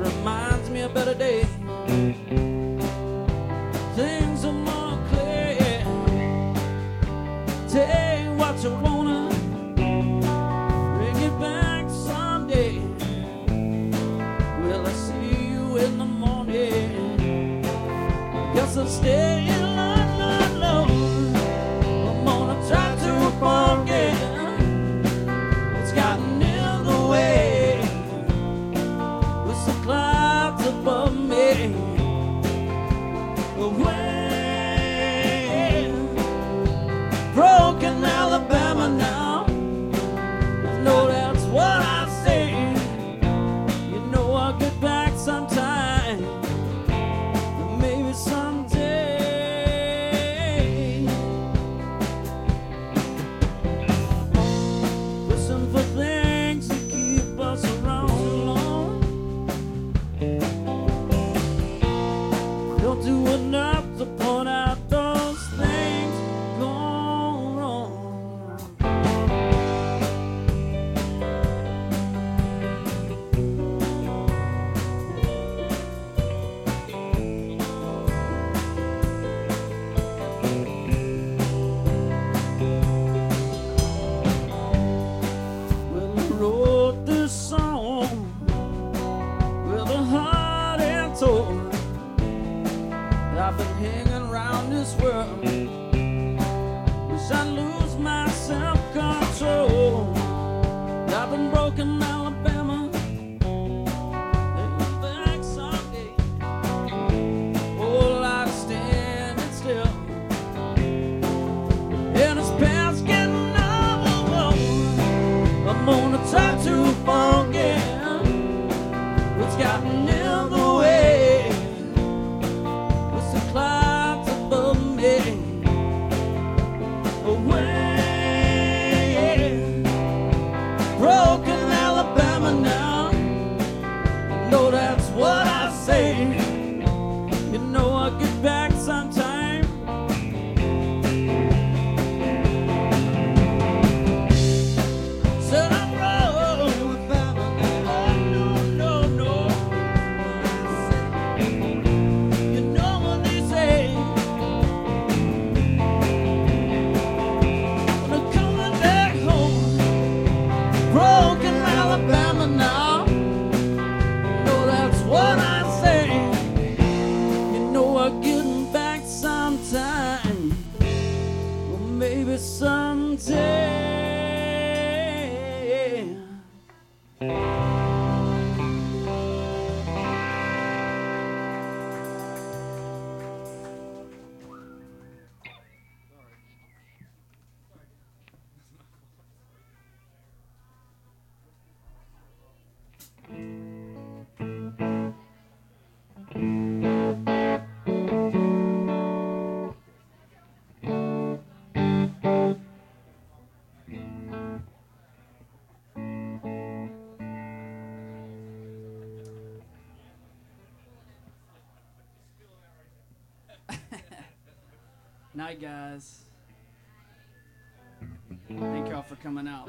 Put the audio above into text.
reminds me of better days. Things are more clear. Take what you wanna, bring it back someday. Will I see you in the morning? Guess I'll stay in line, Lord. I'm gonna try to forget what's gotten in the way. With some clouds above me, away. Broken Alabama now. You know that's what I say. You know I'll get back sometime, maybe someday. Listen for things that keep us around too long. Don't do enough to point out those things gone wrong. Well, I wrote this song with a heart and soul. I've been hanging around this world, wish I'd lose my self-control. I've been broken Alabama, maybe back someday. Whole lot of standing still, and it's past getting old. I'm gonna try to forget what's gotten in the way. With the clouds above me, away. Broken Alabama now. You know that's what I say. You know I'll get back sometime. Said I'm wrong with family. No, no, no. You know what they say. When I'm coming back home, broken Alabama now. You know that's what I say. You know I'm getting back sometime, or maybe someday. Night, guys. Thank y'all for coming out.